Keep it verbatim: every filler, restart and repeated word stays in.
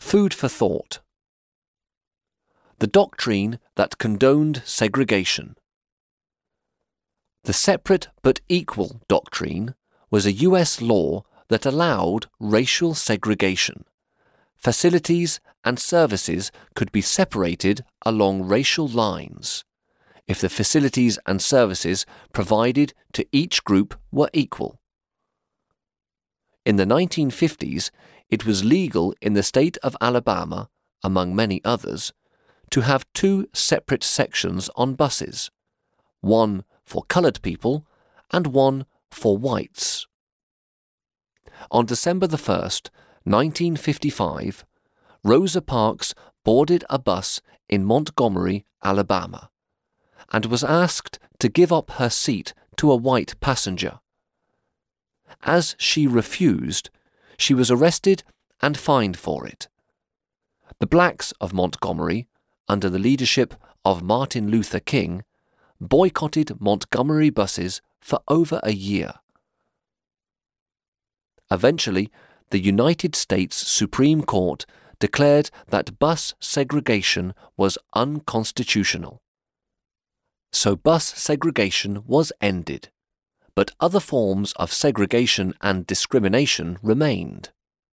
Food for thought. The doctrine that condoned segregation. The separate but equal doctrine was a U S law that allowed racial segregation. Facilities and services could be separated along racial lines if the facilities and services provided to each group were equal. In the nineteen fifties, it was legal in the state of Alabama, among many others, to have two separate sections on buses, one for colored people and one for whites. On December the first, nineteen fifty-five, Rosa Parks boarded a bus in Montgomery, Alabama, and was asked to give up her seat to a white passenger. As she refused, she was arrested and fined for it. The blacks of Montgomery, under the leadership of Martin Luther King, boycotted Montgomery buses for over a year. Eventually, the United States Supreme Court declared that bus segregation was unconstitutional. So bus segregation was ended, but other forms of segregation and discrimination remained.